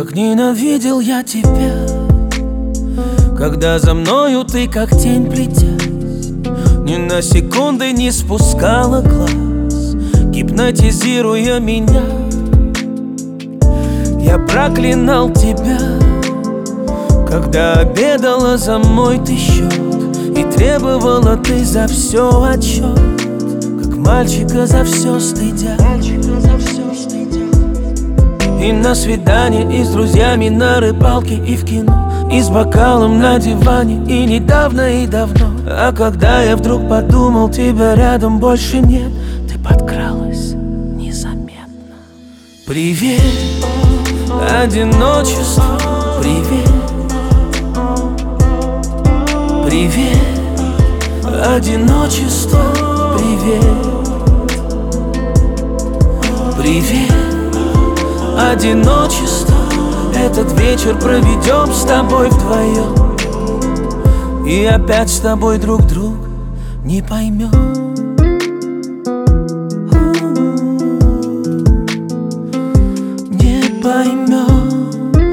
Как ненавидел я тебя, когда за мною ты как тень плетясь, ни на секунды не спускала глаз, гипнотизируя меня. Я проклинал тебя, когда обедала за мой ты счет, и требовала ты за все отчет, как мальчика за все стыдя. И на свидание, и с друзьями на рыбалке, и в кино, и с бокалом на диване, и недавно, и давно. А когда я вдруг подумал, тебя рядом больше нет, ты подкралась незаметно. Привет, одиночество, привет. Привет, одиночество, привет. Привет, одиночество, этот вечер проведем с тобой вдвоем, и опять с тобой друг друга не поймем. Не поймем.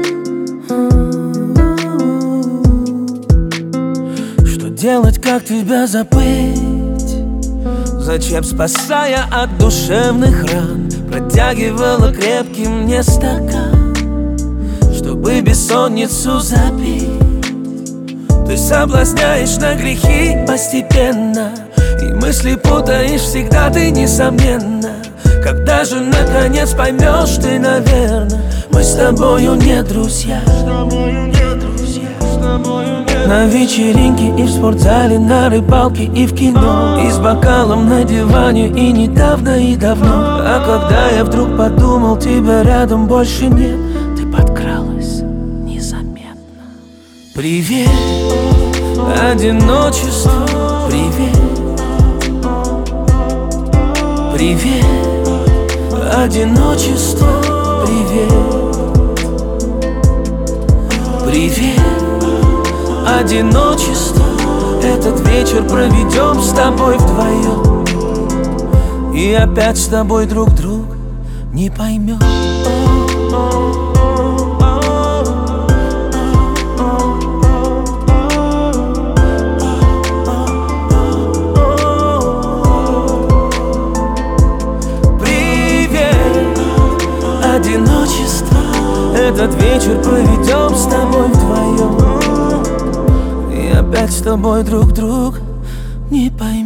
Что делать, как тебя забыть? Зачем, спасая от душевных ран, протягивала крепкий мне стакан, чтобы бессонницу запить? Ты соблазняешь на грехи постепенно, и мысли путаешь всегда ты, несомненно. Когда же наконец поймешь ты, наверное, мы с тобою не друзья. На вечеринке и в спортзале, на рыбалке и в кино, и с бокалом на диване, и недавно, и давно. А когда я вдруг подумал, тебя рядом больше нет, ты подкралась незаметно. Привет, одиночество, привет. Привет, одиночество, привет. Привет, одиночество, этот вечер проведем с тобой вдвоем, и опять с тобой друг друга не поймем. Привет, одиночество, этот вечер проведем с тобой вдвоем, и опять с тобой друг друга не поймем.